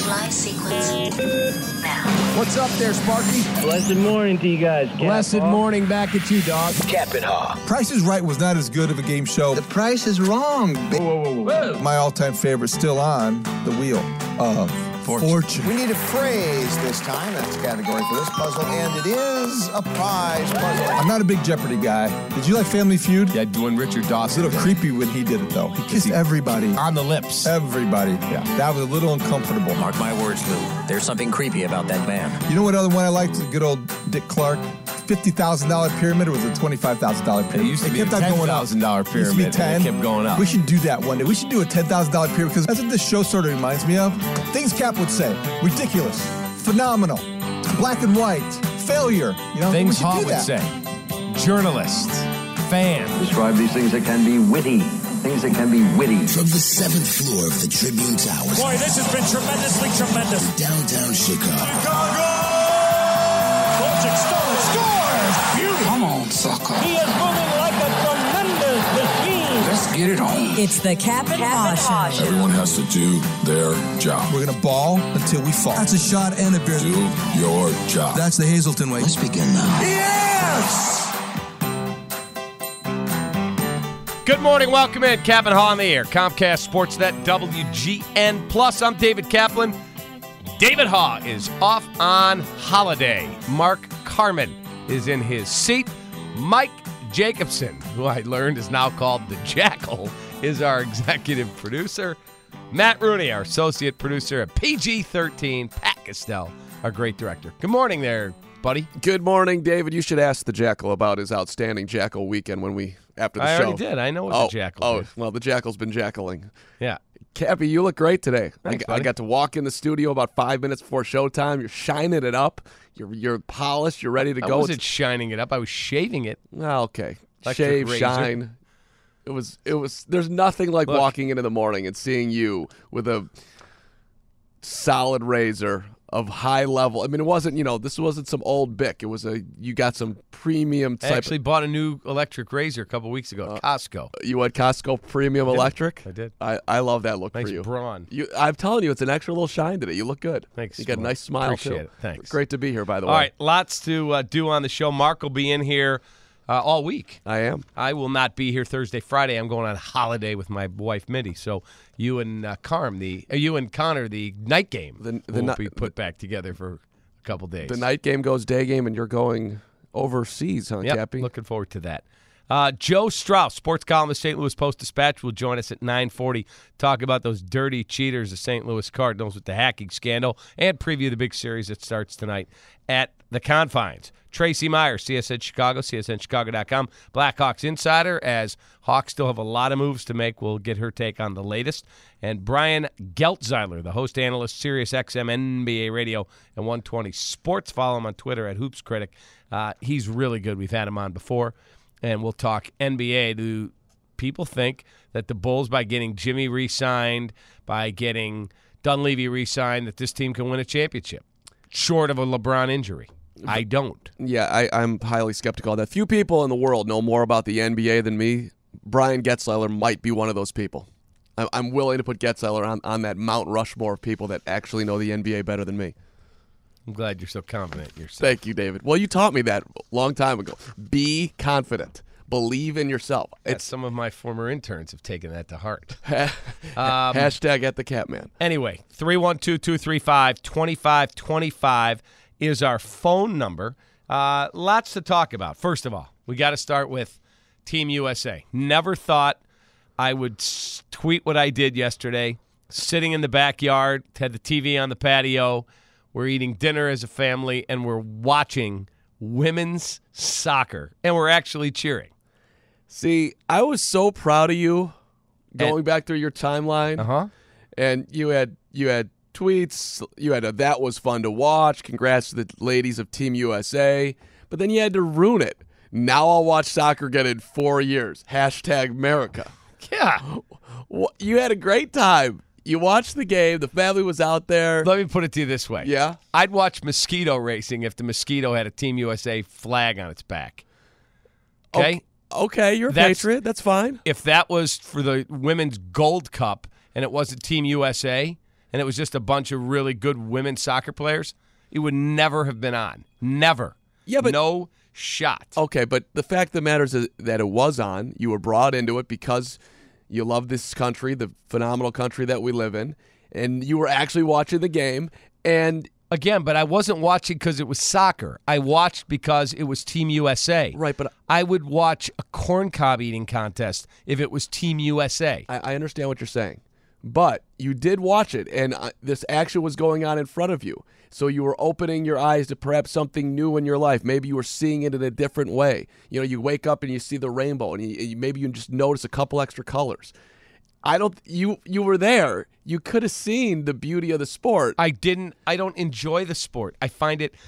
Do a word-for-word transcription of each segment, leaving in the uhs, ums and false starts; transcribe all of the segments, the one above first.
Live sequence now. What's up there, Sparky? Blessed morning to you guys. Cap Blessed Hall. morning back at you, dog. Cap and Haw. Price is Right was not as good of a game show. The price is wrong. Whoa, whoa, whoa, whoa. My all-time favorite still on the wheel of Fortune. Fortune. We need a phrase this time. That's the category for this puzzle, and it is a prize puzzle. I'm not a big Jeopardy guy. Did you like Family Feud? Yeah, doing Richard It's Dawson. a little creepy when he did it, though. He kissed he- everybody. On the lips. Everybody. Yeah. That was a little uncomfortable. Mark my words, Lou. There's something creepy about that man. You know what other one I liked? The good old Dick Clark. fifty thousand dollars pyramid, or was it twenty-five thousand dollars pyramid? It used to be a kept on going up. ten thousand dollars It used to be pyramid, ten. and it kept going up. We should do that one day. We should do a ten thousand dollars pyramid, because that's what this show sort of reminds me of. Things Cap would say. Ridiculous. Phenomenal. Black and white. Failure. You know, we Things should Haw do would that. say. Journalist. Fan. Describe these things that can be witty. Things that can be witty. From the seventh floor of the Tribune Towers. Boy, this has been tremendously tremendous. Downtown Chicago. Chicago! Colchik stole it, scores! Beauty! Come on, sucker. He is moving like a tremendous machine. Let's get it on. It's the Cap and Haw Show. Everyone has to do their job. We're going to ball until we fall. That's a shot and a beer. Do your job. That's the Hazelton way. Let's begin now. Yes! Good morning. Welcome in. Cap and Haw on the air. Comcast Sportsnet W G N Plus. I'm David Kaplan. David Haw is off on holiday. Mark Carman is in his seat. Mike Jacobson, who I learned is now called the Jackal, is our executive producer. Matt Rooney, our associate producer at P G thirteen. Pat Castell, our great director. Good morning there, buddy. Good morning, David. You should ask the Jackal about his outstanding Jackal weekend when we after the I show. already did. I know what oh, the Jackal Oh, is. well, the Jackal's been jackaling. Yeah. Cappy, you look great today. Thanks, I, I buddy. got to walk in the studio about five minutes before showtime. You're shining it up. You're you're polished. You're ready to I go. wasn't It's- shining it up. I was shaving it. Well, okay. Electric Shave, razor. shine. It was. It was. There's nothing like Look. walking in in the morning and seeing you with a solid razor of high level. I mean, it wasn't. You know, this wasn't some old Bic. It was a. You got some premium I type. actually bought a new electric razor a couple weeks ago at Costco. You had Costco Premium I did. Electric. I did. I, I love that look Nice for you. brawn. You. I'm telling you, it's an extra little shine today. You look good. Thanks, You got a Mark. nice smile Appreciate too. it. Thanks. Great to be here, by the All way. right, lots to uh, do on the show. Mark will be in here uh, all week. I am. I will not be here Thursday, Friday. I'm going on holiday with my wife Mindy. So you and uh, Carm, the uh, you and Connor, the night game, The- the will ni- be put back together for a couple days. The night game goes day game, and you're going overseas, huh, Yep, Cappy? looking forward to that. Uh, Joe Strauss, sports columnist, Saint Louis Post-Dispatch, will join us at nine forty, talk about those dirty cheaters, the Saint Louis Cardinals with the hacking scandal, and preview the big series that starts tonight at the Confines. Tracy Meyer, C S N Chicago, C S N Chicago dot com, Blackhawks insider, as Hawks still have a lot of moves to make. We'll get her take on the latest. And Brian Geltzeiler, the host analyst, Sirius X M N B A Radio and one twenty Sports. Follow him on Twitter at Hoops Critic. Uh, he's really good. We've had him on before. And we'll talk N B A. Do people think that the Bulls, by getting Jimmy re-signed, by getting Dunleavy re-signed, that this team can win a championship, short of a LeBron injury? I don't. Yeah, I, I'm highly skeptical of that. Few people in the world know more about the N B A than me. Brian Getzeiler might be one of those people. I'm, I'm willing to put Getzeiler on, on that Mount Rushmore of people that actually know the N B A better than me. I'm glad you're so confident in yourself. Thank you, David. Well, you taught me that a long time ago. Be confident. Believe in yourself. It's, some of my former interns have taken that to heart. um, Hashtag at the Catman. Anyway, three one two, two three five, two five two five is our phone number. Uh, lots to talk about. First of all, we got to start with Team U S A. Never thought I would s- tweet what I did yesterday. Sitting in the backyard, had the T V on the patio. We're eating dinner as a family, and we're watching women's soccer, and we're actually cheering. See, I was so proud of you going And- back through your timeline. Uh-huh. And you had you had tweets. You had a, that was fun to watch. Congrats to the ladies of Team U S A. But then you had to ruin it. Now I'll watch soccer again in four years. Hashtag America. Yeah. You had a great time. You watched the game. The family was out there. Let me put it to you this way. Yeah? I'd watch mosquito racing if the mosquito had a Team U S A flag on its back. Okay? Okay, okay you're a That's- patriot. That's fine. If that was for the Women's Gold Cup and it wasn't Team U S A and it was just a bunch of really good women soccer players, it would never have been on. Never. Yeah, but no shot. Okay, but the fact of the matter is that it was on. You were brought into it because you love this country, the phenomenal country that we live in, and you were actually watching the game. And again, but I wasn't watching because it was soccer. I watched because it was Team U S A. Right, but I would watch a corn cob eating contest if it was Team U S A. I, I understand what you're saying, but you did watch it, and uh, this action was going on in front of you. So you were opening your eyes to perhaps something new in your life. Maybe you were seeing it in a different way. You know, you wake up and you see the rainbow, and you, you, maybe you just notice a couple extra colors. I don't. You you were there. You could have seen the beauty of the sport. I didn't. I don't enjoy the sport. I find it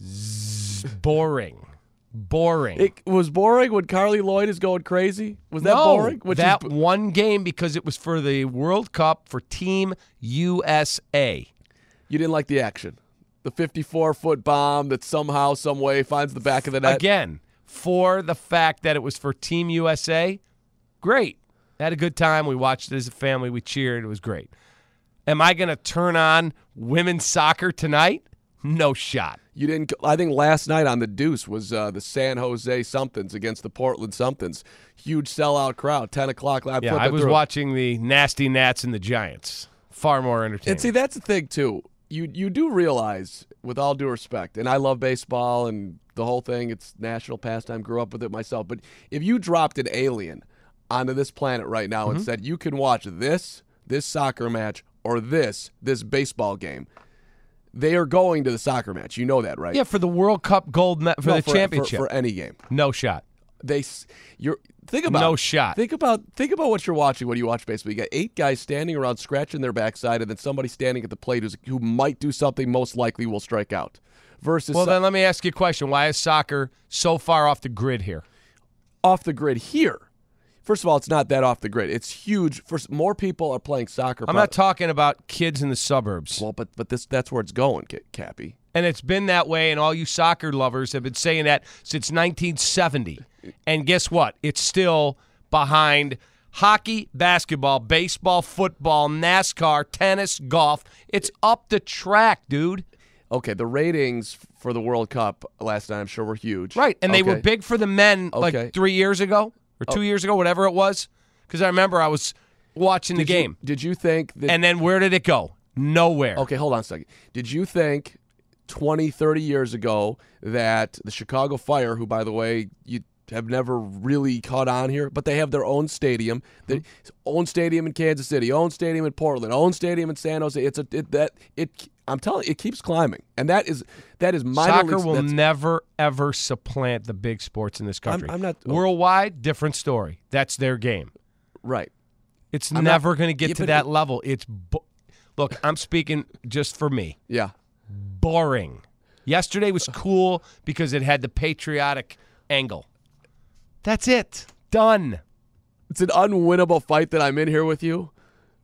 z- boring. Boring. It was boring when Carly Lloyd is going crazy. Was that no, boring? Which that is, one game because it was for the World Cup for Team U S A. You didn't like the action. The fifty-four foot bomb that somehow, some way finds the back of the net. Again, for the fact that it was for Team U S A, great. Had a good time. We watched it as a family. We cheered. It was great. Am I going to turn on women's soccer tonight? No shot. You didn't. I think last night on the Deuce was uh, the San Jose Somethings against the Portland Somethings. Huge sellout crowd. Ten o'clock. I yeah, I was through. watching the Nasty Nats and the Giants. Far more entertaining. And see, that's the thing too. You you do realize, with all due respect, and I love baseball and the whole thing. It's national pastime. Grew up with it myself. But if you dropped an alien onto this planet right now mm-hmm. and said you can watch this this soccer match or this this baseball game, they are going to the soccer match. You know that, right? Yeah, for the World Cup gold me- for no, the for, championship. For, for any game. No shot. They you're think about no shot. Think about think about what you're watching when you watch baseball. You got eight guys standing around scratching their backside, and then somebody standing at the plate who's, who might do something, most likely will strike out. Versus well, then let me ask you a question: why is soccer so far off the grid here? Off the grid here. First of all, it's not that off the grid. It's huge. First, more people are playing soccer. I'm not talking about kids in the suburbs. Well, but but this that's where it's going, Cappy. And it's been that way, and all you soccer lovers have been saying that since nineteen seventy. And guess what? It's still behind hockey, basketball, baseball, football, NASCAR, tennis, golf. It's up the track, dude. Okay, the ratings for the World Cup last night, I'm sure, were huge. Right, and they okay. were big for the men like okay. three years ago or two oh. years ago, whatever it was. Because I remember I was watching did the game. You, did you think that... And then where did it go? Nowhere. Okay, hold on a second. Did you think twenty, thirty years ago that the Chicago Fire, who, by the way, you have never really caught on here, but they have their own stadium, their mm-hmm. own stadium in Kansas City, own stadium in Portland, own stadium in San Jose. It's a it, that it. I'm telling you, it keeps climbing, and that is that is minor soccer leagues, will never ever supplant the big sports in this country. I'm, I'm not worldwide. Different story. That's their game. Right. It's I'm never going to get yeah, to that level. It's bo- look. I'm speaking just for me. Yeah. Boring. Yesterday was cool because it had the patriotic angle. That's it. Done. It's an unwinnable fight that I'm in here with you,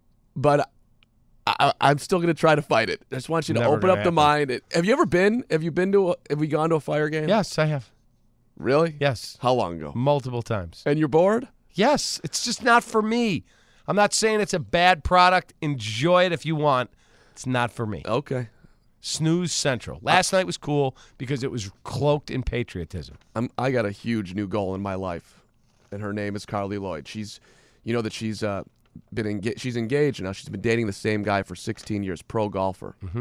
but I, I'm still going to try to fight it. I just want you to Never open up happen. the mind. Have you ever been? Have you been to? A, have we gone to a Fire game? Yes, I have. Really? Yes. How long ago? Multiple times. And you're bored? Yes. It's just not for me. I'm not saying it's a bad product. Enjoy it if you want. It's not for me. Okay. Snooze Central. Last night was cool because it was cloaked in patriotism. I'm, I got a huge new goal in my life, and her name is Carly Lloyd. She's, you know that she's uh, been enga- she's engaged now. She's been dating the same guy for sixteen years, pro golfer. Mm-hmm.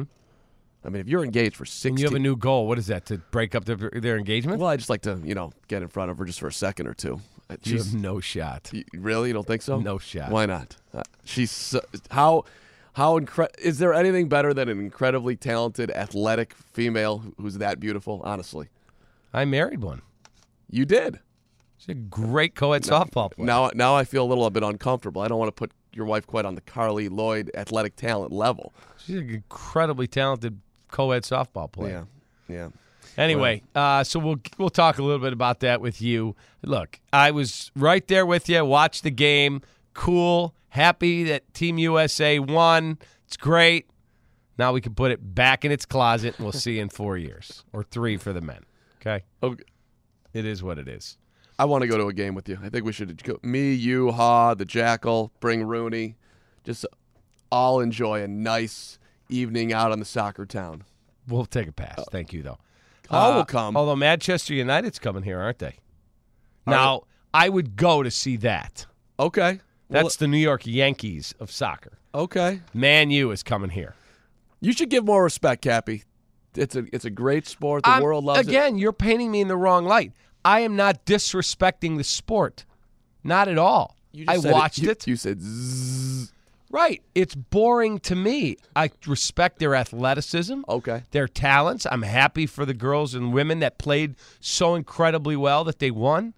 I mean, if you're engaged for sixteen, and you have a new goal. What is that? To break up their, their engagement? Well, I just like to, you know, get in front of her just for a second or two. You have no shot. You, really? You don't think so? No shot. Why not? Uh, she's so, how. How incre- is there anything better than an incredibly talented, athletic female who's that beautiful? Honestly, I married one. You did. She's a great co-ed now, softball player. Now, now I feel a little bit uncomfortable. I don't want to put your wife quite on the Carly Lloyd athletic talent level. She's an incredibly talented co-ed softball player. Yeah, yeah. Anyway, well, uh, so we'll we'll talk a little bit about that with you. Look, I was right there with you. Watched the game. Cool. Happy that Team U S A won. It's great. Now we can put it back in its closet, and we'll see you in four years or three for the men. Okay? Okay. It is what it is. I want to go to a game with you. I think we should go. Me, you, Ha, the Jackal, bring Rooney. Just all enjoy a nice evening out on the soccer town. We'll take a pass. Thank you, though. Hall Uh, will come. Although Manchester United's coming here, aren't they? Are Now, I would go to see that. Okay. Well, That's the New York Yankees of soccer. okay. Man U is coming here. You should give more respect, Cappy. It's a it's a great sport. The I'm- world loves it. Again, you're painting me in the wrong light. I am not disrespecting the sport. Not at all. You just I said watched you, it. You said zzz. Right. It's boring to me. I respect their athleticism, Okay. their talents. I'm happy for the girls and women that played so incredibly well that they won.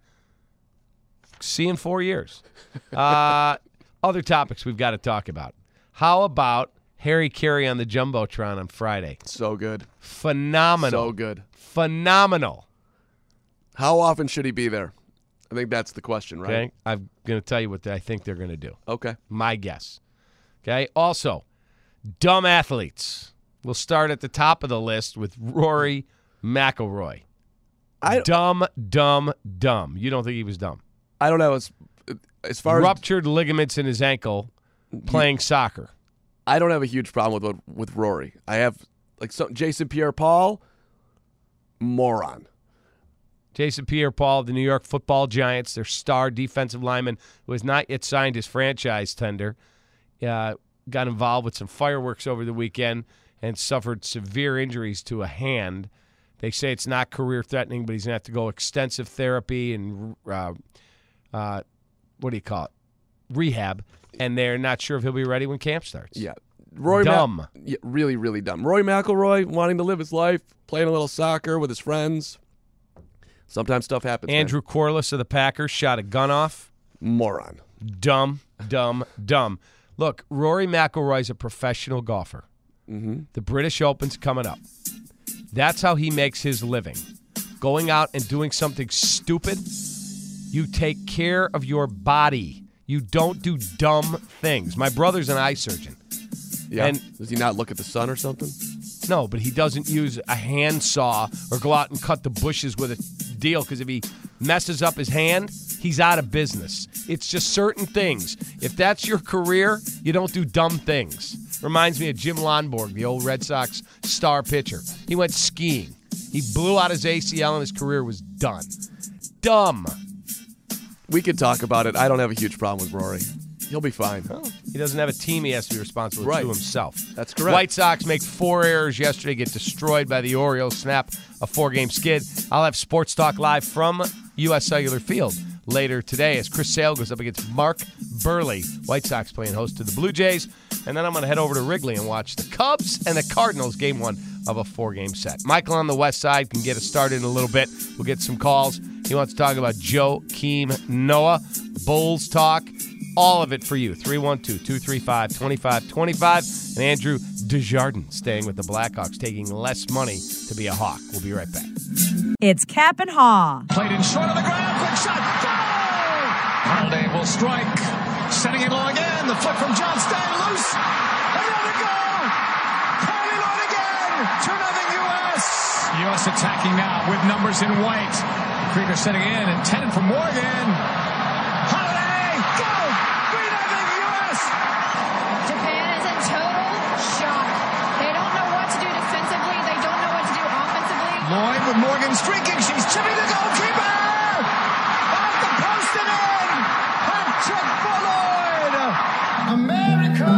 See you in four years. Uh, other topics we've got to talk about. How about Harry Carey on the Jumbotron on Friday? So good. Phenomenal. So good. Phenomenal. How often should he be there? I think that's the question, right? Okay. I'm going to tell you what I think they're going to do. Okay. My guess. Okay. Also, dumb athletes. We'll start at the top of the list with Rory McIlroy. I, Dumb, dumb, dumb. You don't think he was dumb? I don't know. As, as far Ruptured ligaments in his ankle playing soccer. I don't have a huge problem with with Rory. I have like some Jason Pierre-Paul, moron. Jason Pierre-Paul, the New York Football Giants, their star defensive lineman who has not yet signed his franchise tender, uh, got involved with some fireworks over the weekend and suffered severe injuries to a hand. They say it's not career-threatening, but he's going to have to go extensive therapy and, uh, uh, what do you call it, rehab, and they're not sure if he'll be ready when camp starts. Yeah. Roy dumb. Ma- yeah, really, really dumb. Roy McIlroy wanting to live his life, playing a little soccer with his friends. Sometimes stuff happens. Andrew man. Corliss of the Packers shot a gun off. Moron. Dumb, dumb, dumb. Look, Rory McIlroy's a professional golfer. Mm-hmm. The British Open's coming up. That's how he makes his living. Going out and doing something stupid. You take care of your body. You don't do dumb things. My brother's an eye surgeon. Yeah. And does he not look at the sun or something? No, but he doesn't use a handsaw or go out and cut the bushes with a deal, because if he messes up his hand, he's out of business. It's just certain things. If that's your career, you don't do dumb things. Reminds me of Jim Lonborg, the old Red Sox star pitcher. He went skiing. He blew out his A C L and his career was done. Dumb. We could talk about it. I don't have a huge problem with Rory. He'll be fine. Well, he doesn't have a team he has to be responsible Right. to himself. That's correct. White Sox make four errors yesterday, get destroyed by the Orioles, snap a four-game skid. I'll have Sports Talk live from U S Cellular Field later today as Chris Sale goes up against Mark Burley. White Sox playing host to the Blue Jays. And then I'm going to head over to Wrigley and watch the Cubs and the Cardinals, game one of a four-game set. Michael on the west side can get us started in a little bit. We'll get some calls. He wants to talk about Joakim Noah, Bulls talk, all of it for you. three one two, two three five, two five two five. And Andrew Desjardins staying with the Blackhawks, taking less money to be a Hawk. We'll be right back. It's Cap and Haw. Played in short of the ground. Quick shot. Goal! Holiday will strike. Setting it low again. The flip from John Stein. Loose. Another goal. Patty Lloyd again. two nothing U S U S attacking now with numbers in white. Krieger setting in. Intended for Morgan. Holiday. Go. three nothing U S Japan is in total shock. They don't know what to do defensively. They don't know what to do offensively. Lloyd with Morgan streaking. She's chipping the goalkeeper. Off the post and in. Hat-trick for Lloyd. America.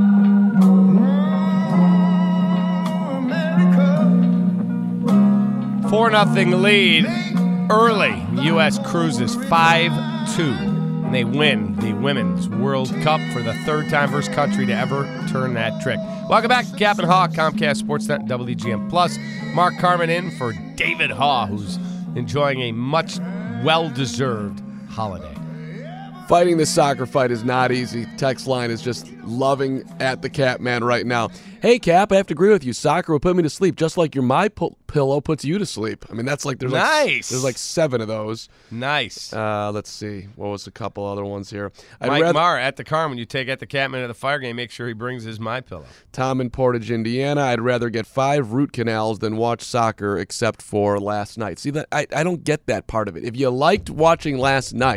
America. four nothing lead early. U S cruises five two. And they win the Women's World Cup for the third time versus country to ever turn that trick. Welcome back to Cap and Haw, Comcast Sportsnet, W G M Plus. Mark Carmen in for David Haw, who's enjoying a much well-deserved holiday. Fighting this soccer fight is not easy. Text line is just loving at the Cap man right now. Hey, Cap, I have to agree with you. Soccer will put me to sleep just like your My P- Pillow puts you to sleep. I mean, that's like there's nice. like there's like seven of those. Nice. Uh, let's see. What was a couple other ones here? I'd Mike rather- Marr at the car, when you take at the Catman at the fire game, make sure he brings his My Pillow. Tom in Portage, Indiana. I'd rather get five root canals than watch soccer, except for last night. See that I, I don't get that part of it. If you liked watching last night,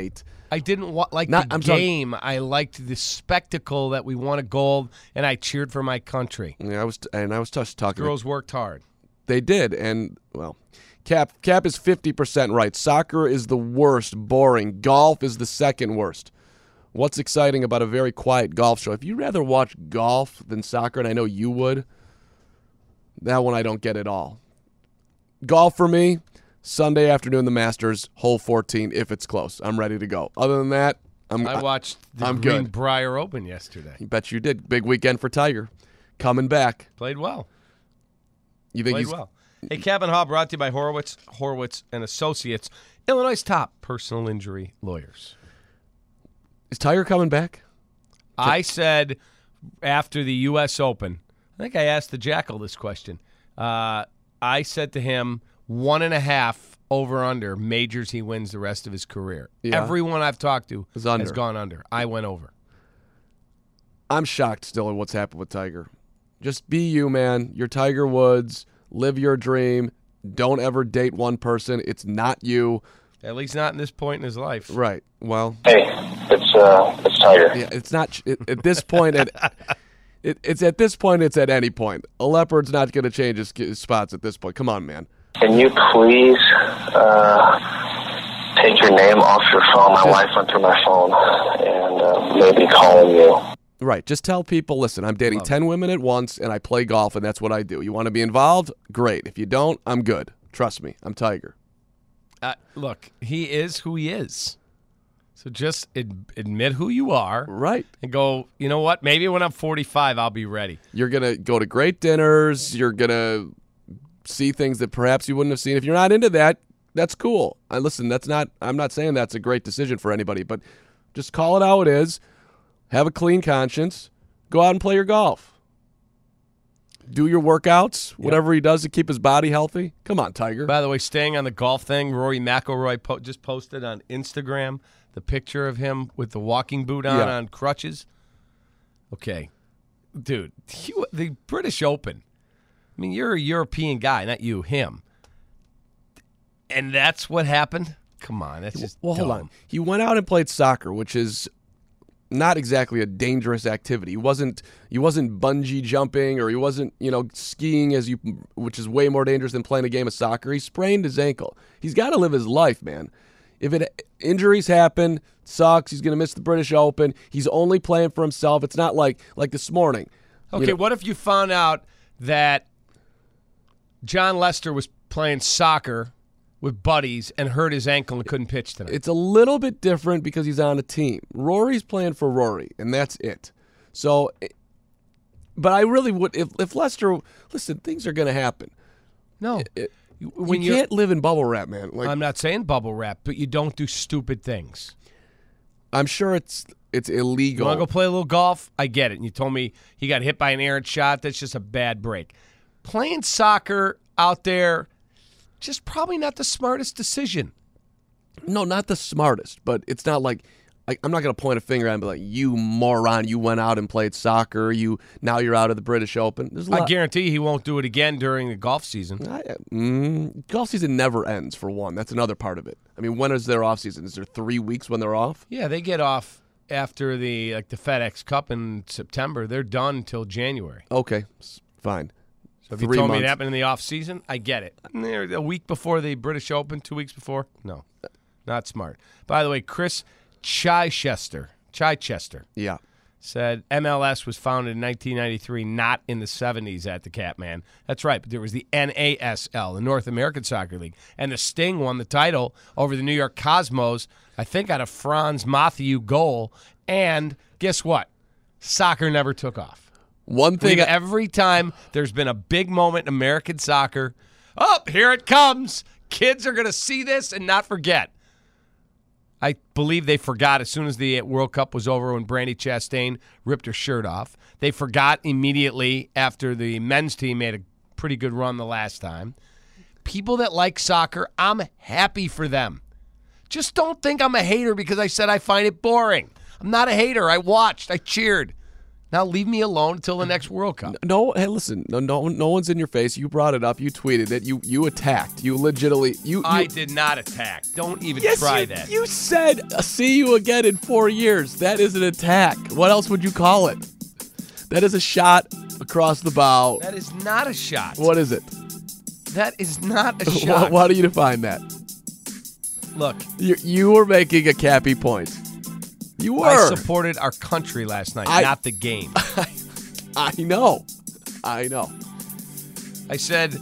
I didn't wa- like Not- the I'm talking- game. I liked the spectacle that we won a gold, and I cheered for my country. Yeah, I was, and I was just talking. Girls worked hard. They did, and well, Cap Cap is fifty percent right. Soccer is the worst, boring. Golf is the second worst. What's exciting about a very quiet golf show? If you'd rather watch golf than soccer, and I know you would, that one I don't get at all. Golf for me, Sunday afternoon, the Masters, hole fourteen, if it's close. I'm ready to go. Other than that, I'm I watched the I'm good. Greenbrier Open yesterday. I bet you did. Big weekend for Tiger. Coming back. Played well. You think Played he's well. Hey, Cap and Haw brought to you by Horowitz, Horowitz and Associates, Illinois' top personal injury lawyers. Is Tiger coming back? I said after the U S Open, I think I asked the Jackal this question. Uh, I said to him, one and a half over under majors he wins the rest of his career. Yeah. Everyone I've talked to Is under. has gone under. I went over. I'm shocked still at what's happened with Tiger. Just be you, man. You're Tiger Woods. Live your dream. Don't ever date one person. It's not you. At least not in this point in his life. Right. Well. Hey, it's uh, it's Tiger. Yeah, it's not it, at this point. At it, it's at this point. It's at any point. A leopard's not going to change his, his spots at this point. Come on, man. Can you please uh, take your name off your phone? My wife went through my phone and uh, maybe calling you. Right. Just tell people, listen, I'm dating Love ten women at once, and I play golf, and that's what I do. You want to be involved? Great. If you don't, I'm good. Trust me. I'm Tiger. Uh, look, he is who he is. So just ad- admit who you are. Right. And go, you know what? Maybe when I'm forty-five, I'll be ready. You're going to go to great dinners. You're going to see things that perhaps you wouldn't have seen. If you're not into that, that's cool. I listen, that's not I'm not saying that's a great decision for anybody, but just call it how it is. Have a clean conscience. Go out and play your golf. Do your workouts, whatever he does to keep his body healthy. Come on, Tiger. By the way, staying on the golf thing, Rory McIlroy po- just posted on Instagram the picture of him with the walking boot on Yeah. on crutches. Okay. Dude, you, the British Open. I mean, you're a European guy, not you, him. And that's what happened? Come on, that's just Well, hold dumb. on. He went out and played soccer, which is not exactly a dangerous activity. He wasn't he wasn't bungee jumping or he wasn't, you know, skiing as you which is way more dangerous than playing a game of soccer. He sprained his ankle. He's got to live his life, man. If it injuries happen, sucks. He's going to miss the British Open. He's only playing for himself. It's not like like this morning. Okay, You know, what if you found out that John Lester was playing soccer with buddies and hurt his ankle and couldn't pitch tonight? it's a little bit different because he's on a team. Rory's playing for Rory, and that's it. So, but I really would if if Lester listen, things are going to happen. No. It, When you you're- can't live in bubble wrap, man. Like I'm not saying bubble wrap, but you don't do stupid things. I'm sure it's it's You illegal. want to go play a little golf? I get it. And you told me he got hit by an errant shot. That's just a bad break. Playing soccer out there, just probably not the smartest decision. No, not the smartest, but it's not like, like I'm not going to point a finger at him and be like, you moron, you went out and played soccer. You now you're out of the British Open. There's a I lot. guarantee he won't do it again during the golf season. I, mm, golf season never ends, for one. That's another part of it. I mean, when is their off season? Is there three weeks when they're off? Yeah, they get off after the like the FedEx Cup in September. They're done until January. Okay, s- fine. So if you Three told me months. it happened in the off season, I get it. And they're a week before the British Open, two weeks before? No, not smart. By the way, Chris Chichester, Chichester Yeah. said M L S was founded in nineteen ninety-three, not in the seventies at the Catman. That's right, but there was the N A S L, the North American Soccer League, and the Sting won the title over the New York Cosmos, I think out of Franz Mathieu goal, and guess what? Soccer never took off. One thing. We've- I- every time there's been a big moment in American soccer, oh, here it comes. Kids are going to see this and not forget. I believe they forgot as soon as the World Cup was over when Brandy Chastain ripped her shirt off. They forgot immediately after the men's team made a pretty good run the last time. People that like soccer, I'm happy for them. Just don't think I'm a hater because I said I find it boring. I'm not a hater. I watched. I cheered. Now leave me alone until the next World Cup. No, hey, listen. No, no, no one's in your face. You brought it up. You tweeted it. You, you attacked. You legitimately. You. you I did not attack. Don't even yes, try you, that. You said, "See you again in four years." That is an attack. What else would you call it? That is a shot across the bow. That is not a shot. What is it? That is not a shot. Why do you define that? Look, you, you were making a Cappy point. You were. I supported our country last night, I, not the game. I, I know. I know. I said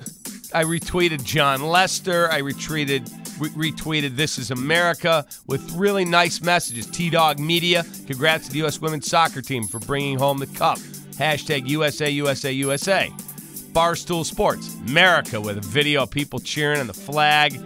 I retweeted John Lester. I retweeted re- retweeted This Is America with really nice messages. T-Dog Media, congrats to the U S women's soccer team for bringing home the cup. Hashtag U S A, U S A, U S A. Barstool Sports, America, with a video of people cheering on the flag.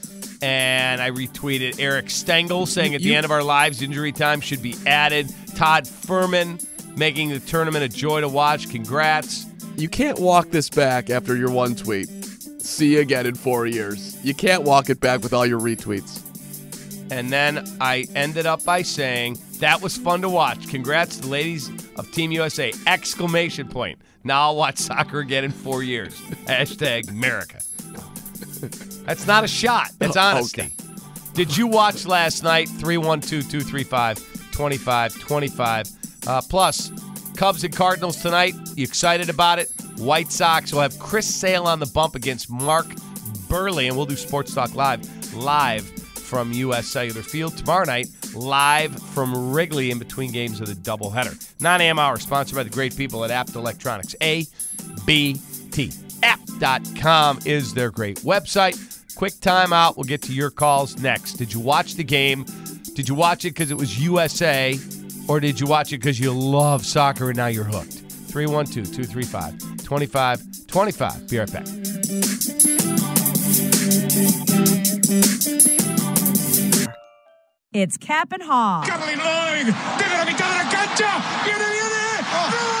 And I retweeted Eric Stengel saying at the You- end of our lives, injury time should be added. Todd Furman making the tournament a joy to watch. Congrats. You can't walk this back after your one tweet. See you again in four years. You can't walk it back with all your retweets. And then I ended up by saying, that was fun to watch. Congrats to the ladies of Team U S A. Exclamation point. Now I'll watch soccer again in four years. Hashtag America. That's not a shot. That's honesty. Okay. Did you watch last night? three one two, two three five, two five two five. Uh, plus, Cubs and Cardinals tonight. You excited about it? White Sox will have Chris Sale on the bump against Mark Burley, and we'll do Sports Talk Live, live from U S Cellular Field. Tomorrow night, live from Wrigley in between games of the doubleheader. nine a.m. hour, sponsored by the great people at Apt Electronics. A B T. apt dot com is their great website. Quick timeout. We'll get to your calls next. Did you watch the game? Did you watch it because it was U S A? Or did you watch it because you love soccer and now you're hooked? three one two, two three five, two five two five. Be right back. It's Cap and Haw. Carly Lloyd, desde la mitad de la cancha, viene, viene, ¡Gol!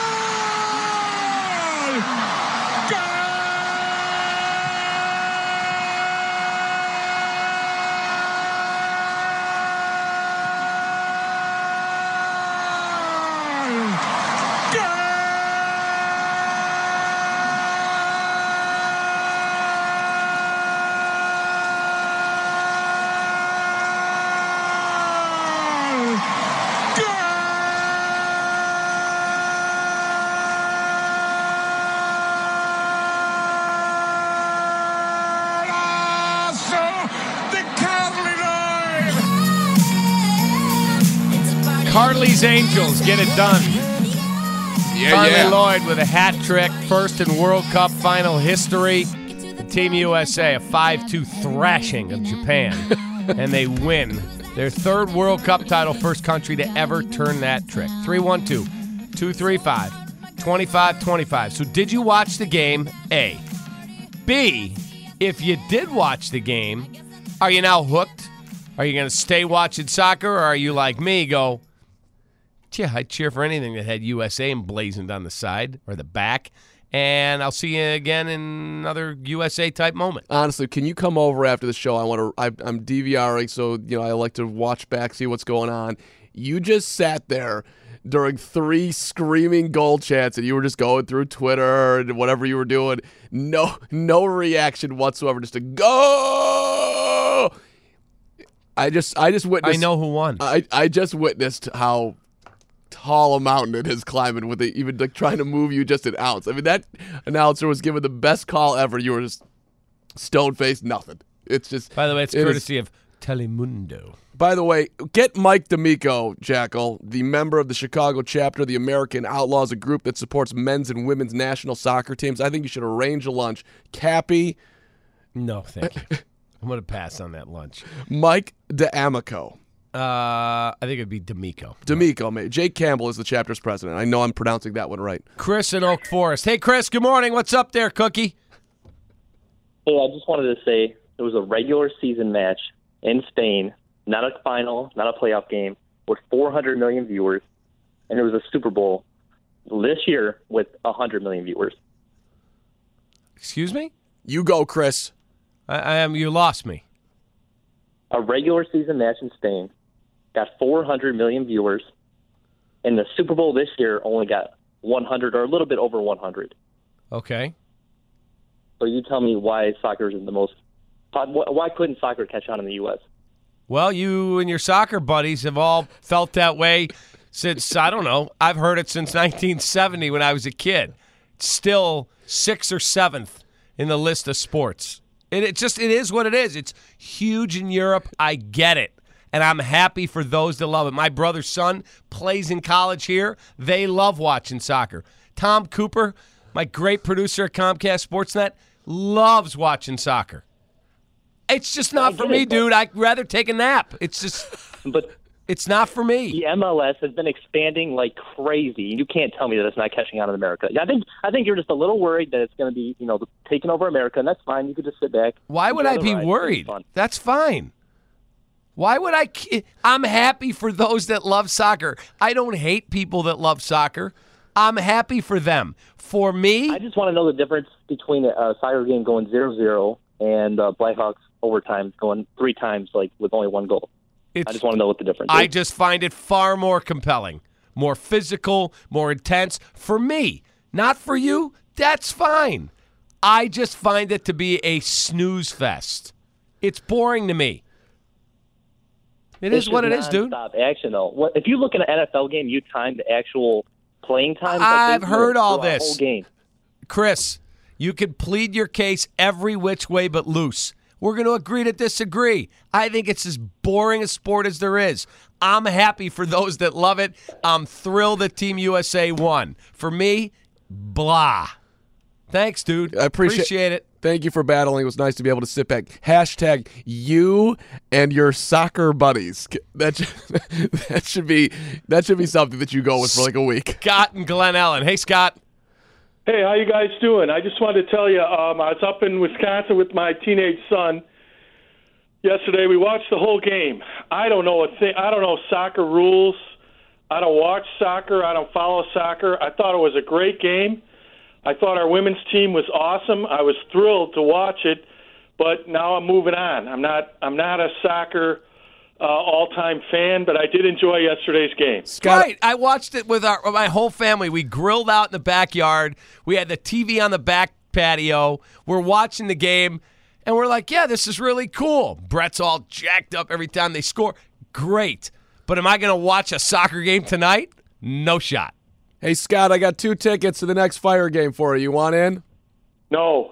Carly's Angels get it done. Yeah, Carly yeah. Lloyd with a hat trick, first in World Cup final history. Team U S A, a five two thrashing of Japan. And they win their third World Cup title, first country to ever turn that trick. three one two, two three five, two five two five. So did you watch the game? A. B, if you did watch the game, are you now hooked? Are you going to stay watching soccer, or are you like me, go, yeah, I'd cheer for anything that had U S A emblazoned on the side or the back, and I'll see you again in another U S A-type moment. Honestly, can you come over after the show? I want to. I, I'm DVRing, so you know I like to watch back, see what's going on. You just sat there during three screaming goal chants, and you were just going through Twitter and whatever you were doing. No, no reaction whatsoever. Just a go. I just, I just witnessed. I know who won. I, I just witnessed how tall a mountain it is climbing with it, even like trying to move you just an ounce. I mean, that announcer was given the best call ever. You were just stone-faced nothing. It's just. By the way, it's it courtesy is, of Telemundo. By the way, get Mike D'Amico, Jackal, the member of the Chicago chapter of the American Outlaws, a group that supports men's and women's national soccer teams. I think you should arrange a lunch. Cappy. No, thank you. I'm going to pass on that lunch. Mike D'Amico. Uh, I think it'd be D'Amico. D'Amico, mate. Jake Campbell is the chapter's president. I know I'm pronouncing that one right. Chris in Oak Forest. Hey, Chris, good morning. What's up there, Cookie? Hey, I just wanted to say it was a regular season match in Spain, not a final, not a playoff game, with four hundred million viewers, and it was a Super Bowl this year with one hundred million viewers. Excuse me? You go, Chris. I, I am. You lost me. A regular season match in Spain got four hundred million viewers, and the Super Bowl this year only got one hundred or a little bit over one hundred. Okay. So you tell me why soccer is the most. Why couldn't soccer catch on in the U S? Well, you and your soccer buddies have all felt that way since, I don't know, I've heard it since nineteen seventy when I was a kid. It's still sixth or seventh in the list of sports. It, it just, it is what it is. It's huge in Europe. I get it. And I'm happy for those that love it. My brother's son plays in college here. They love watching soccer. Tom Cooper, my great producer at Comcast Sportsnet, loves watching soccer. It's just not for me, dude. I'd rather take a nap. It's just, but it's not for me. The M L S has been expanding like crazy. You can't tell me that it's not catching on in America. I think I think you're just a little worried that it's going to be, you know, taking over America, and that's fine. You could just sit back. Why would I be worried? That's fine. Why would I? I'm happy for those that love soccer. I don't hate people that love soccer. I'm happy for them. For me, I just want to know the difference between a soccer game going zero zero and uh, Blackhawks overtime going three times, like with only one goal. It's, I just want to know what the difference is. I just find it far more compelling, more physical, more intense. For me, not for you, that's fine. I just find it to be a snooze fest. It's boring to me. It it's is what it is, dude. Stop action, though. What, if you look at an N F L game, you time the actual playing time. I've heard all this. Whole game. Chris, you can plead your case every which way but loose. We're going to agree to disagree. I think it's as boring a sport as there is. I'm happy for those that love it. I'm thrilled that Team U S A won. For me, blah. Thanks, dude. I appreciate, appreciate it. Thank you for battling. It was nice to be able to sit back. Hashtag you and your soccer buddies. That should, that should be that should be something that you go with for like a week. Scott and Glen Ellen. Hey, Scott. Hey, how you guys doing? I just wanted to tell you, um, I was up in Wisconsin with my teenage son yesterday. We watched the whole game. I don't know a thing. I don't know soccer rules. I don't watch soccer. I don't follow soccer. I thought it was a great game. I thought our women's team was awesome. I was thrilled to watch it, but now I'm moving on. I'm not. I'm not a soccer uh, all-time fan, but I did enjoy yesterday's game. Right. I watched it with our my whole family. We grilled out in the backyard. We had the T V on the back patio. We're watching the game, and we're like, yeah, this is really cool. Brett's all jacked up every time they score. Great. But am I going to watch a soccer game tonight? No shot. Hey, Scott, I got two tickets to the next Fire game for you. You want in? No.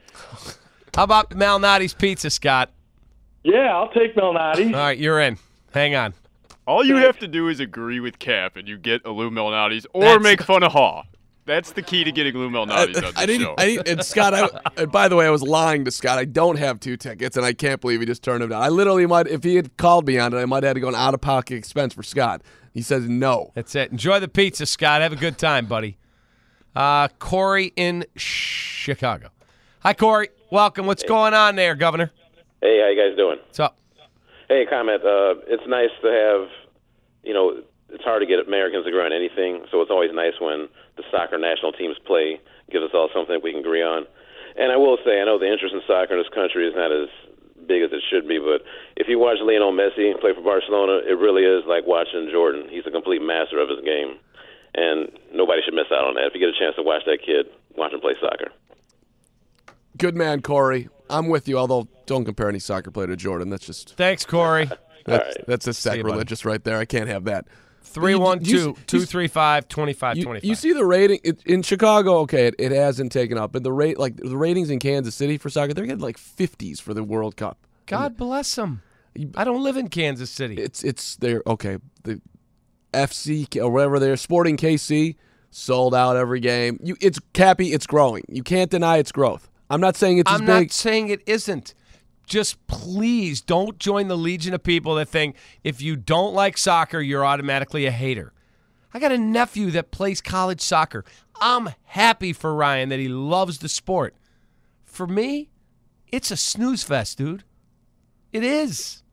How about Malnati's Pizza, Scott? Yeah, I'll take Malnati. All right, you're in. Hang on. All you have to do is agree with Cap, and you get a Lou Malnati's, or That's- make fun of Haw. That's the key to getting Lou Malnati's on the I didn't, show. I didn't, and Scott, I, and by the way, I was lying to Scott. I don't have two tickets, and I can't believe he just turned them down. I literally might, if he had called me on it, I might have had to go an out-of-pocket expense for Scott. He says no. That's it. Enjoy the pizza, Scott. Have a good time, buddy. Uh, Corey in Chicago. Hi, Corey. Welcome. What's hey. going on there, Governor? Hey, how you guys doing? What's up? Hey, comment. Uh, it's nice to have, you know, it's hard to get Americans to agree on anything, so it's always nice when the soccer national teams play, gives us all something we can agree on. And I will say, I know the interest in soccer in this country is not as big as it should be, but if you watch Lionel Messi play for Barcelona, it really is like watching Jordan. He's a complete master of his game, and nobody should miss out on that. If you get a chance to watch that kid, watch him play soccer. Good man, Corey. I'm with you, although don't compare any soccer player to Jordan. That's just... Thanks, Corey. That's, right. that's a sacrilegious right there. I can't have that. three one two, two three five, two five two five. You see the rating it, in Chicago, okay, it, it hasn't taken up, but the rate, like the ratings in Kansas City for soccer, they're getting like fifties for the World Cup. God bless them. I don't live in Kansas City. It's it's there. Okay, the F C or whatever they're Sporting K C sold out every game. You, it's Cappy. It's growing. You can't deny its growth. I'm not saying it's I'm as not big. saying it isn't. Just please don't join the legion of people that think if you don't like soccer, you're automatically a hater. I got a nephew that plays college soccer. I'm happy for Ryan that he loves the sport. For me, it's a snooze fest, dude. It is.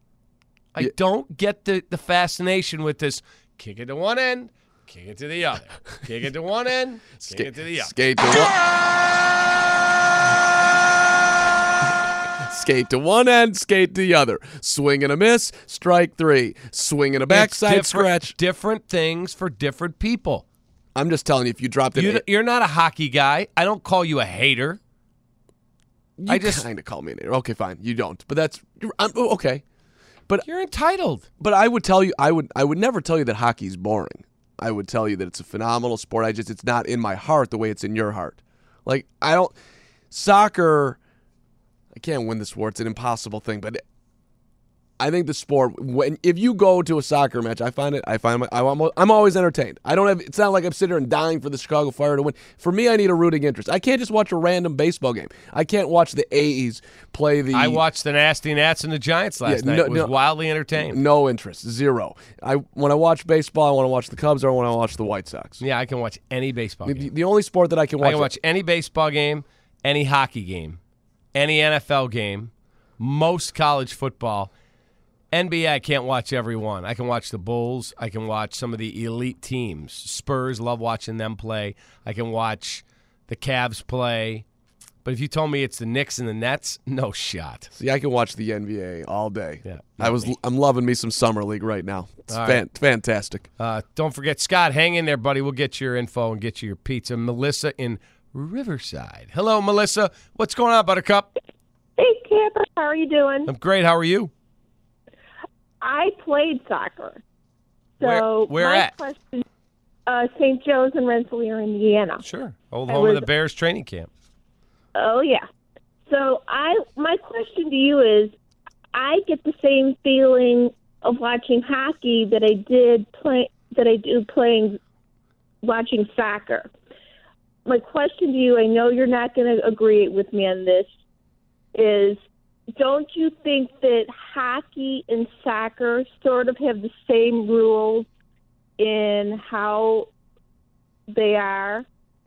I yeah. don't get the, the fascination with this kick it to one end, kick it to the other. Kick it to one end, kick skate, it to the other. Skate to one. skate to one end, skate to the other. Swing and a miss, strike three. Swing and a backside It's different- scratch. Different things for different people. I'm just telling you, if you dropped it, You, you're not a hockey guy. I don't call you a hater. you I just kind of call me an hater. Okay, fine, you don't, but that's you're, I'm, oh, okay. But you're entitled. But I would tell you, I would, I would never tell you that hockey's boring. I would tell you that it's a phenomenal sport. I just, it's not in my heart the way it's in your heart. Like I don't, soccer. I can't win the sport. It's an impossible thing, but. I think the sport, when if you go to a soccer match, I find it, I find my, I'm, I'm always entertained. I don't have, it's not like I'm sitting there and dying for the Chicago Fire to win. For me, I need a rooting interest. I can't just watch a random baseball game. I can't watch the A's play the. I watched the Nasty Nats and the Giants last Yeah, night. no- It was no- wildly entertaining. No interest, zero. I when I watch baseball, I want to watch the Cubs or I want to watch the White Sox. Yeah, I can watch any baseball The, game. the only sport that I can watch. I can watch any baseball game, any hockey game, any N F L game, most college football. N B A, I can't watch every one. I can watch the Bulls. I can watch some of the elite teams. Spurs, love watching them play. I can watch the Cavs play. But if you told me it's the Knicks and the Nets, no shot. See, I can watch the N B A all day. Yeah, I was. I'm loving me some summer league right now. It's All fan, right. fantastic. Uh, don't forget, Scott, hang in there, buddy. We'll get your info and get you your pizza. Melissa in Riverside. Hello, Melissa. What's going on, Buttercup? Hey, Camper. How are you doing? I'm great. How are you? I played soccer. Where- So where my at? question, uh, Saint Joe's in Rensselaer, Indiana. Sure. Old I home of was- the Bears training camp. Oh yeah. So I, my question to you is, I get the same feeling of watching hockey that I did play that I do playing watching soccer. My question to you, I know you're not going to agree with me on this, is don't you think that hockey and soccer sort of have the same rules in how they are?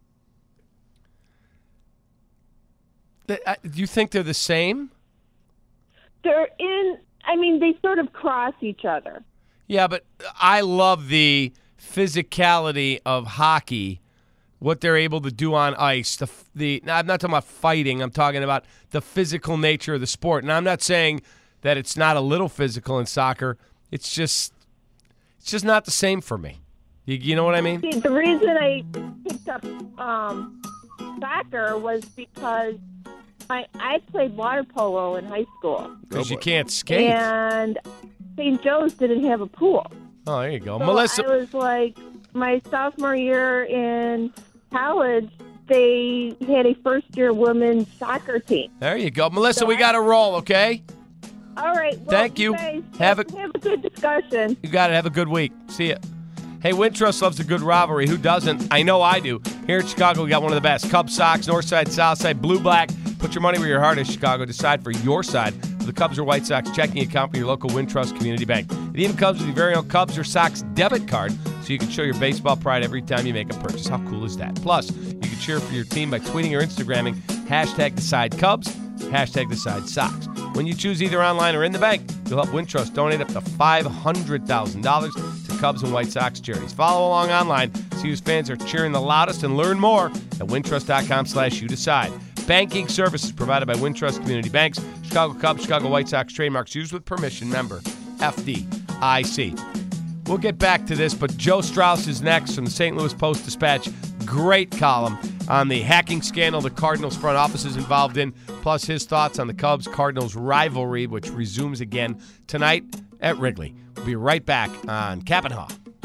Th- uh, Do you think they're the same? They're in, I mean, they sort of cross each other. Yeah, but I love the physicality of hockey, what they're able to do on ice. The the now, I'm not talking about fighting. I'm talking about the physical nature of the sport. And I'm not saying that it's not a little physical in soccer. It's just it's just not the same for me. You, you know what I mean? See, the reason I picked up um, soccer was because I, I played water polo in high school. Because you can't skate. And Saint Joe's didn't have a pool. Oh, there you go. So Melissa. I was like, my sophomore year in college, they had a first-year women's soccer team. There you go. Melissa, we got to roll, okay? All right. Well, Thank you. Guys, Have have, a- have a good discussion. You got it. Have a good week. See ya. Hey, Wintrust loves a good rivalry. Who doesn't? I know I do. Here in Chicago, we got one of the best. Cubs, Sox, North Side, South Side, Blue, Black. Put your money where your heart is, Chicago. Decide for your side of the Cubs or White Sox checking account for your local Wintrust Community Bank. It even comes with your very own Cubs or Sox debit card, so you can show your baseball pride every time you make a purchase. How cool is that? Plus, you can cheer for your team by tweeting or Instagramming hashtag Decide Cubs, hashtag Decide Sox. When you choose either online or in the bank, you'll help Wintrust donate up to five hundred thousand dollars to Cubs and White Sox charities. Follow along online, see whose fans are cheering the loudest, and learn more at wintrust.com slash you decide. Banking services provided by Wintrust Community Banks. Chicago Cubs, Chicago White Sox trademarks used with permission. Member F D I C. We'll get back to this, but Joe Strauss is next from the Saint Louis Post-Dispatch. Great column on the hacking scandal the Cardinals front office is involved in, plus his thoughts on the Cubs-Cardinals rivalry, which resumes again tonight at Wrigley. We'll be right back on Cap and Haw.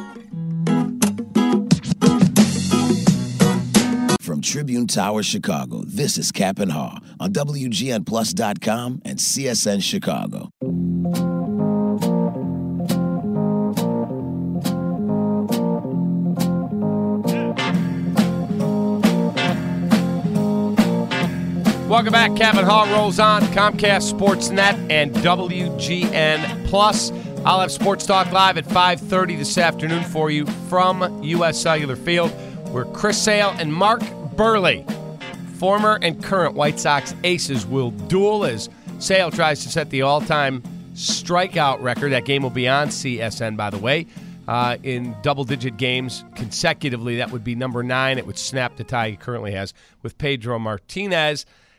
From Tribune Tower, Chicago, this is Cap and Haw on W G N Plus dot com and C S N Chicago. Welcome back. Cap and Haw rolls on. Comcast Sportsnet and W G N Plus. I'll have Sports Talk Live at five thirty this afternoon for you from U S Cellular Field, where Chris Sale and Mark Burley, former and current White Sox aces, will duel as Sale tries to set the all-time strikeout record. That game will be on C S N, by the way. Uh, in double-digit games consecutively, that would be number nine. It would snap the tie he currently has with Pedro Martinez.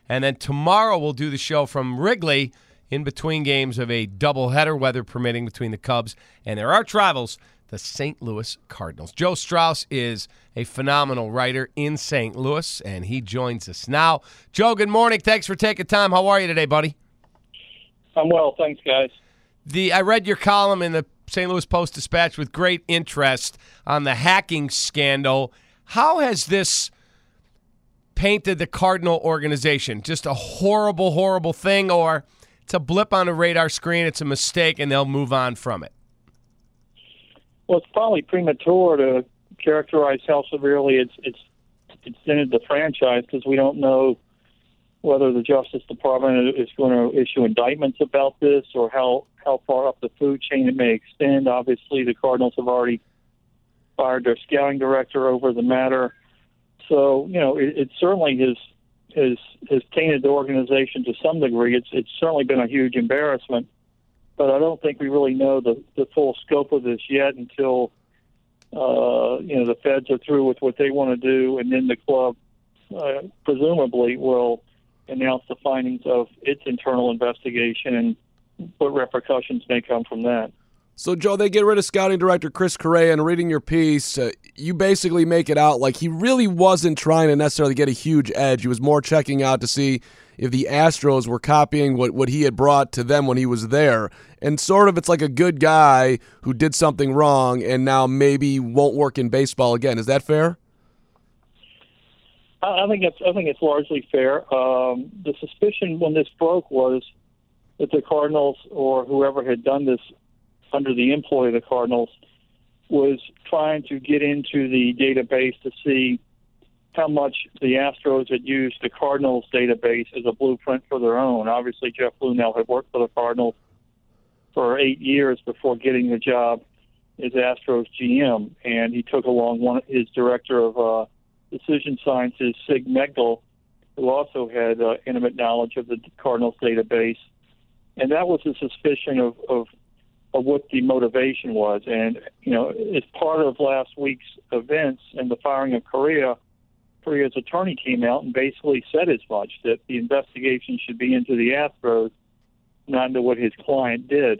And then tomorrow we'll do the show from Wrigley in between games of a doubleheader, weather permitting, between the Cubs and their arch rivals, the Saint Louis Cardinals. Joe Strauss is a phenomenal writer in Saint Louis, and he joins us now. Joe, good morning. Thanks for taking time. How are you today, buddy? I'm well. Thanks, guys. The I read your column in the Saint Louis Post-Dispatch with great interest on the hacking scandal. How has this painted the Cardinal organization? Just a horrible, horrible thing, or it's a blip on a radar screen, it's a mistake, and they'll move on from it? Well, it's probably premature to characterize how severely it's it's it's dented the franchise, because we don't know whether the Justice Department is going to issue indictments about this, or how, how far up the food chain it may extend. Obviously, the Cardinals have already fired their scouting director over the matter. So, you know, it, it certainly has, has has tainted the organization to some degree. It's it's certainly been a huge embarrassment, but I don't think we really know the, the full scope of this yet until, uh, you know, the feds are through with what they want to do, and then the club uh, presumably will announce the findings of its internal investigation and what repercussions may come from that. So, Joe, they get rid of scouting director Chris Correa, and reading your piece, uh, you basically make it out like he really wasn't trying to necessarily get a huge edge. He was more checking out to see if the Astros were copying what, what he had brought to them when he was there. And sort of it's like a good guy who did something wrong and now maybe won't work in baseball again. Is that fair? I think it's I think it's largely fair. Um, the suspicion when this broke was that the Cardinals, or whoever had done this under the employ of the Cardinals, was trying to get into the database to see how much the Astros had used the Cardinals database as a blueprint for their own. Obviously, Jeff Lunell had worked for the Cardinals for eight years before getting the job as Astros G M, and he took along one his director of uh, decision sciences, Sig Megdal, who also had uh, intimate knowledge of the Cardinals database. And that was a suspicion of, of, of what the motivation was. And, you know, as part of last week's events and the firing of Correa, Correa's attorney came out and basically said as much, that the investigation should be into the Astros, not into what his client did.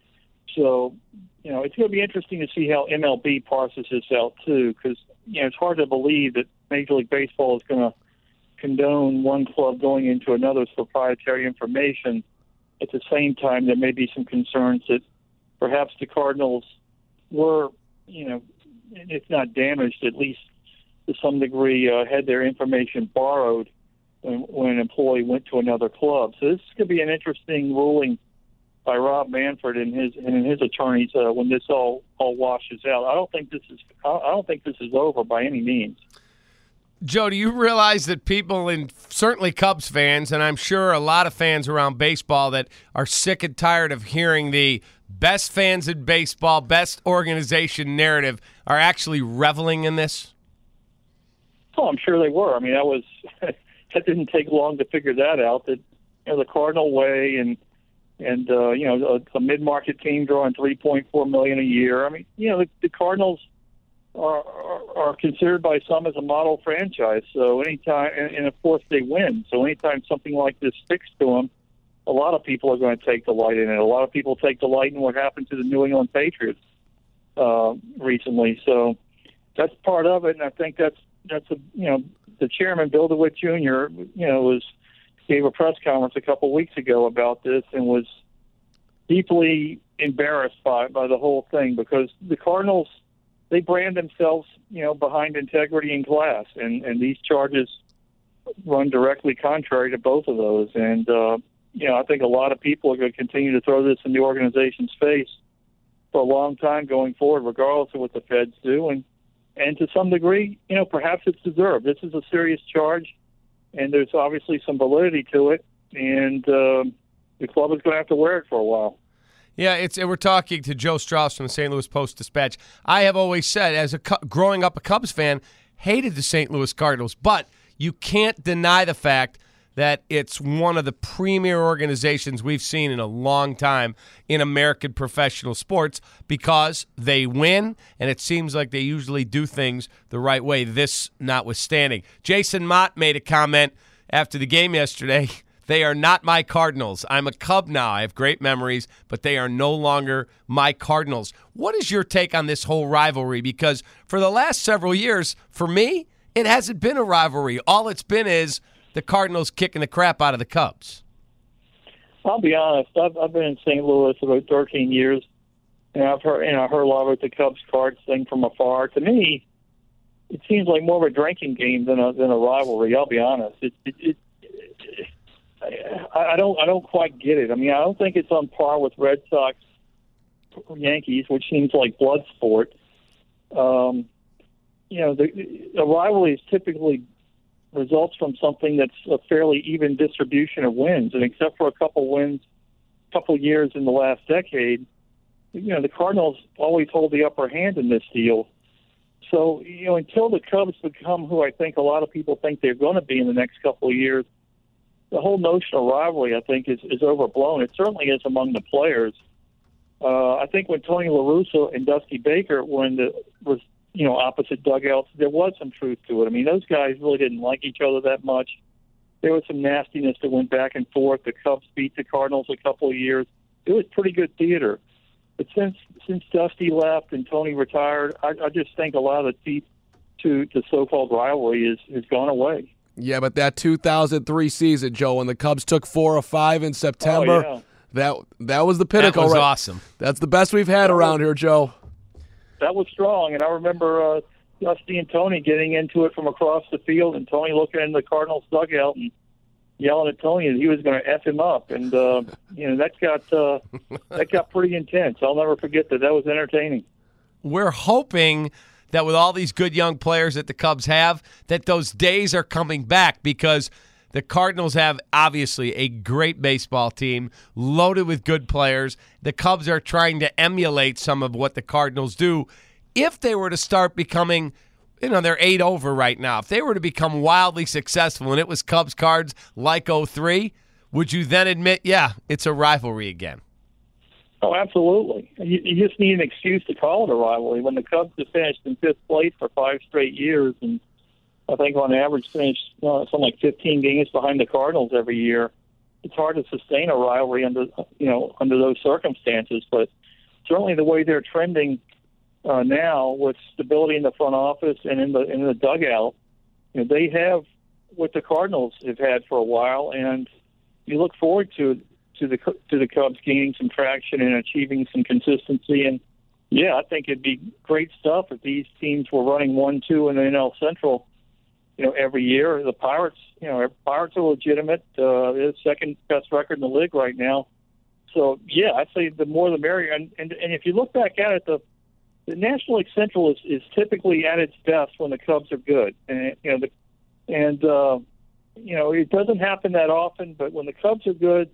So, you know, it's going to be interesting to see how M L B parses this out, too, because, you know, it's hard to believe that Major League Baseball is going to condone one club going into another's proprietary information. At the same time, there may be some concerns that perhaps the Cardinals were, you know, if not damaged, at least to some degree uh, had their information borrowed when, when an employee went to another club. So this could be an interesting ruling by Rob Manfred and his and his attorneys uh, when this all, all washes out. I don't think this is I don't think this is over by any means. Joe, do you realize that people, and certainly Cubs fans, and I'm sure a lot of fans around baseball, that are sick and tired of hearing the best fans in baseball, best organization narrative, are actually reveling in this? Oh, I'm sure they were. I mean, that was that didn't take long to figure that out. That, you know, the Cardinal way and and uh, you know a, a mid-market team drawing three point four million dollars a year. I mean, you know, the, the Cardinals are, are are considered by some as a model franchise. So anytime, and, and of course they win. So anytime something like this sticks to them, a lot of people are going to take delight in it. A lot of people take delight in what happened to the New England Patriots uh, recently. So that's part of it, and I think that's that's a you know the chairman, Bill DeWitt Junior, you know was. gave a press conference a couple of weeks ago about this and was deeply embarrassed by by the whole thing, because the Cardinals, they brand themselves, you know, behind integrity and class, and and these charges run directly contrary to both of those. And uh, you know, I think a lot of people are going to continue to throw this in the organization's face for a long time going forward, regardless of what the feds do, and and to some degree, you know, perhaps it's deserved. This is a serious charge, and there's obviously some validity to it, and um, the club is going to have to wear it for a while. Yeah, it's. And we're talking to Joe Strauss from the Saint Louis Post-Dispatch. I have always said, as a growing up a Cubs fan, hated the Saint Louis Cardinals, but you can't deny the fact that it's one of the premier organizations we've seen in a long time in American professional sports, because they win, and it seems like they usually do things the right way, this notwithstanding. Jason Mott made a comment after the game yesterday, they are not my Cardinals. I'm a Cub now. I have great memories, but they are no longer my Cardinals. What is your take on this whole rivalry? Because for the last several years, for me, it hasn't been a rivalry. All it's been is the Cardinals kicking the crap out of the Cubs. I'll be honest. I've, I've been in Saint Louis about thirteen years, and I've heard, and I heard a lot about the Cubs Cards thing from afar. To me, it seems like more of a drinking game than a than a rivalry. I'll be honest. It, it, it, it I, I don't I don't quite get it. I mean, I don't think it's on par with Red Sox Yankees, which seems like blood sport. Um, you know, the, the rivalry is typically results from something that's a fairly even distribution of wins, and except for a couple wins, couple years in the last decade, you know, the Cardinals always hold the upper hand in this deal. So, you know, until the Cubs become who I think a lot of people think they're going to be in the next couple of years, the whole notion of rivalry, I think, is, is overblown. It certainly is among the players. Uh, I think when Tony La Russa and Dusty Baker were in the was you know opposite dugouts, there was some truth to it. I mean, those guys really didn't like each other that much. There was some nastiness that went back and forth. The Cubs beat the Cardinals a couple of years. It was pretty good theater. But since since Dusty left and Tony retired, I, I just think a lot of the teeth to the so-called rivalry is has gone away. Yeah, but that two thousand three season, Joe, when the Cubs took four or five in September, oh, yeah. that that was the pinnacle. That was right? awesome. That's the best we've had around here, Joe. That was strong, and I remember uh, Dusty and Tony getting into it from across the field, and Tony looking in the Cardinals dugout and yelling at Tony that he was going to F him up, and uh, you know that got uh, that got pretty intense. I'll never forget that. That was entertaining. We're hoping that with all these good young players that the Cubs have, that those days are coming back, because the Cardinals have obviously a great baseball team loaded with good players. The Cubs are trying to emulate some of what the Cardinals do. If they were to start becoming, you know, they're eight over right now. If they were to become wildly successful and it was Cubs Cards like oh three, would you then admit, yeah, it's a rivalry again? Oh, absolutely. You, you just need an excuse to call it a rivalry. When the Cubs have finished in fifth place for five straight years, and I think on average finished uh, something like fifteen games behind the Cardinals every year, it's hard to sustain a rivalry under you know under those circumstances. But certainly the way they're trending uh, now, with stability in the front office and in the in the dugout, you know, they have what the Cardinals have had for a while, and you look forward to to the to the Cubs gaining some traction and achieving some consistency. And yeah, I think it'd be great stuff if these teams were running one two in the N L Central, you know, every year. The Pirates, you know, Pirates are legitimate. Uh, they're the second best record in the league right now. So yeah, I say the more the merrier. And and, and if you look back at it, the the National League Central is, is typically at its best when the Cubs are good. And you know, the, and uh, you know, it doesn't happen that often, but when the Cubs are good,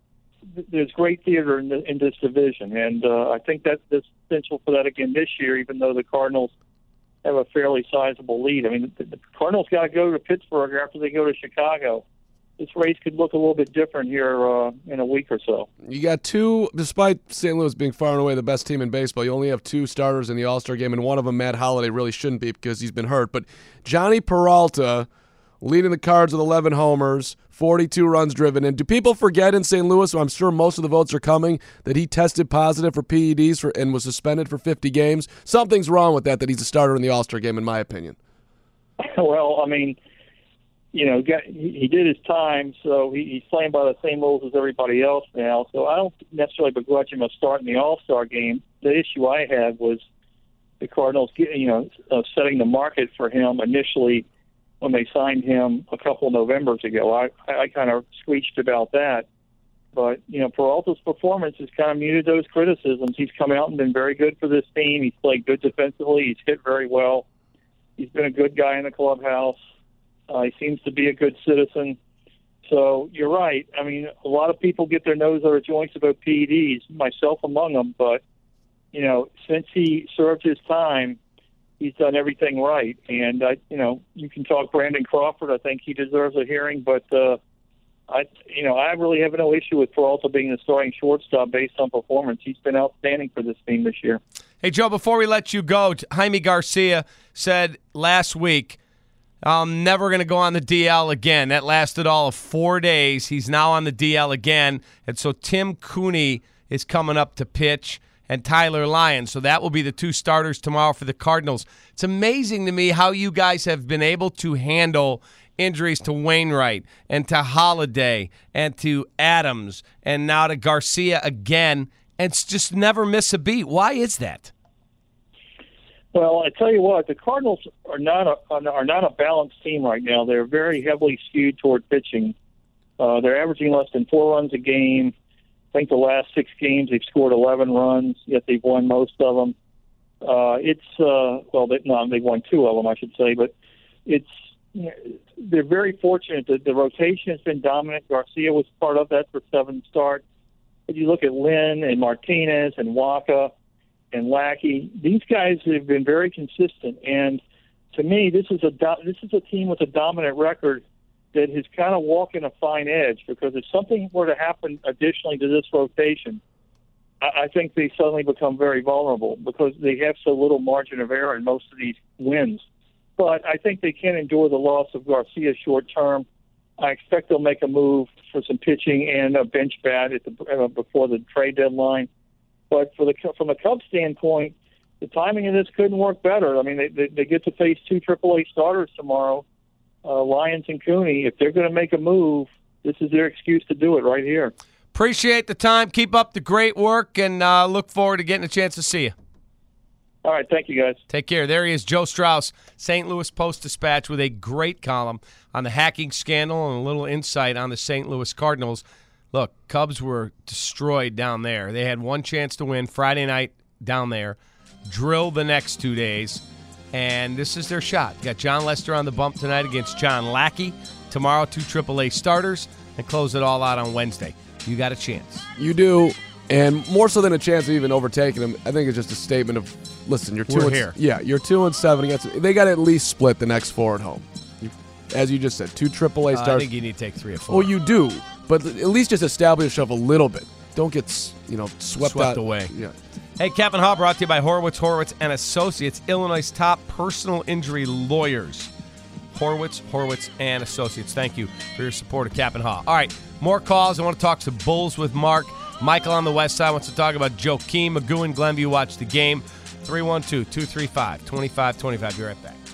there's great theater in, the, in this division, and uh, I think that there's potential for that again this year, even though the Cardinals have a fairly sizable lead. I mean, the, the Cardinals got to go to Pittsburgh after they go to Chicago. This race could look a little bit different here uh, in a week or so. You got two, despite Saint Louis being far and away the best team in baseball, you only have two starters in the All-Star game, and one of them, Matt Holliday, really shouldn't be because he's been hurt. But Johnny Peralta leading the Cards with eleven homers, forty-two runs driven in. Do people forget in Saint Louis, I'm sure most of the votes are coming, that he tested positive for P E Ds for, and was suspended for fifty games? Something's wrong with that, that he's a starter in the All-Star game, in my opinion. Well, I mean, you know, he did his time, so he's playing by the same rules as everybody else now. So I don't necessarily begrudge him a start in the All-Star game. The issue I had was the Cardinals, you know, uh, setting the market for him initially when they signed him a couple of Novembers ago. I, I kind of screeched about that. But, you know, Peralta's performance has kind of muted those criticisms. He's come out and been very good for this team. He's played good defensively. He's hit very well. He's been a good guy in the clubhouse. Uh, he seems to be a good citizen. So you're right. I mean, a lot of people get their nose out of joints about P E Ds, myself among them. But, you know, since he served his time, he's done everything right. And, I, you know, you can talk Brandon Crawford. I think he deserves a hearing. But, uh, I, you know, I really have no issue with Peralta being the starting shortstop based on performance. He's been outstanding for this team this year. Hey, Joe, before we let you go, Jaime Garcia said last week I'm never going to go on the D L again. That lasted all of four days. He's now on the D L again. And so Tim Cooney is coming up to pitch and Tyler Lyons. So that will be the two starters tomorrow for the Cardinals. It's amazing to me how you guys have been able to handle injuries to Wainwright and to Holiday and to Adams and now to Garcia again and just never miss a beat. Why is that? Well, I tell you what, the Cardinals are not a are not a balanced team right now. They're very heavily skewed toward pitching. Uh, they're averaging less than four runs a game. I think the last six games they've scored eleven runs, yet they've won most of them. Uh, it's uh, well, they, no, they've won two of them, I should say, but it's they're very fortunate that the rotation has been dominant. Garcia was part of that for seven starts. But you look at Lynn and Martinez and Waka and Lackey, these guys have been very consistent. And to me, this is a do- this is a team with a dominant record that is kind of walking a fine edge, because if something were to happen additionally to this rotation, I, I think they suddenly become very vulnerable because they have so little margin of error in most of these wins. But I think they can endure the loss of Garcia short term. I expect they'll make a move for some pitching and a bench bat at the, uh, before the trade deadline. But for the from a Cubs standpoint, the timing of this couldn't work better. I mean, they they, they get to face two triple A starters tomorrow, uh, Lyons and Cooney. If they're going to make a move, this is their excuse to do it right here. Appreciate the time. Keep up the great work, and uh, look forward to getting a chance to see you. All right, thank you, guys. Take care. There he is, Joe Strauss, Saint Louis Post-Dispatch, with a great column on the hacking scandal and a little insight on the Saint Louis Cardinals. Look, Cubs were destroyed down there. They had one chance to win Friday night down there, drill the next two days, and this is their shot. You got John Lester on the bump tonight against John Lackey. Tomorrow, two triple A starters, and close it all out on Wednesday. You got a chance. You do, and more so than a chance of even overtaking them, I think it's just a statement of, listen, you're two We're and, here. Yeah, you're two and seven against. They got to at least split the next four at home. You, as you just said, two triple A Uh, starters. I think you need to take three or four. Well, you do, but at least just establish yourself a little bit. Don't get you know swept, Swept out. away. Yeah. Hey, Captain Haw brought to you by Horowitz, Horowitz and Associates, Illinois' top personal injury lawyers. Horowitz, Horowitz and Associates. Thank you for your support of Captain Haw. All right, more calls. I want to talk some Bulls with Mark. Michael on the west side wants to talk about Joakim Magoo and Glenview. Watch the game. three one two, two three five, two five two five. Be right back.